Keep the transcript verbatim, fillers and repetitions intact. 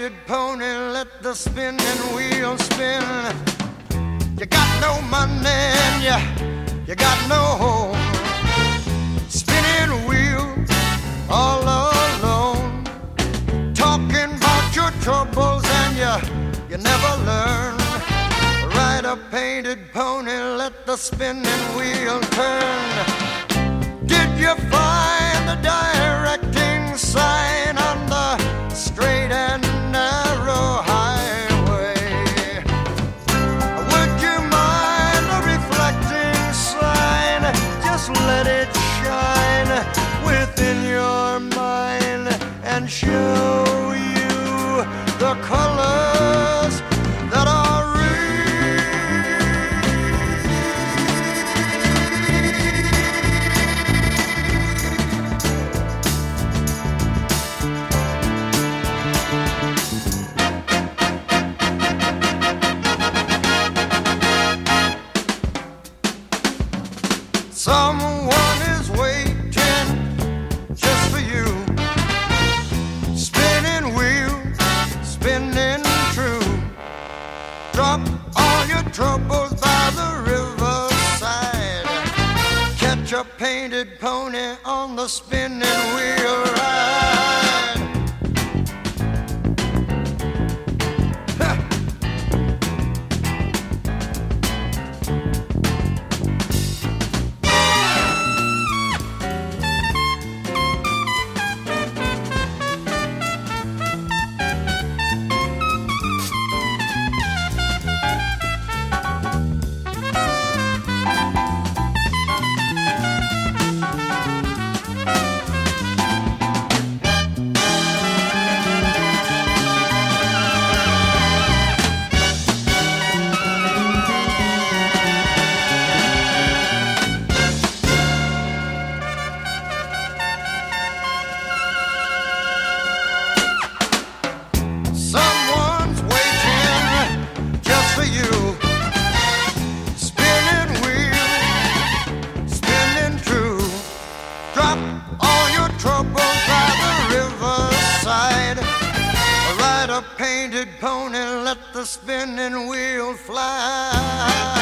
painted pony, let the spinning wheel spin. You got no money and you, you got no home. Spinning wheel all alone. Talking about your troubles and you, you never learn. Ride a painted pony, let the spinning wheel turn. Did you find the directing sign on the straight and narrow highway? Would you mind the reflecting sign? Just let it shine within your mind and show you the colors that are someone is waiting just for you. Spinning wheel, spinning true. Drop all your troubles by the riverside. Catch a painted pony on the spinning wheel ride. Someone's waiting just for you. Spinning wheel, spinning true. Drop all your troubles by the riverside. Ride a painted pony, let the spinning wheel fly.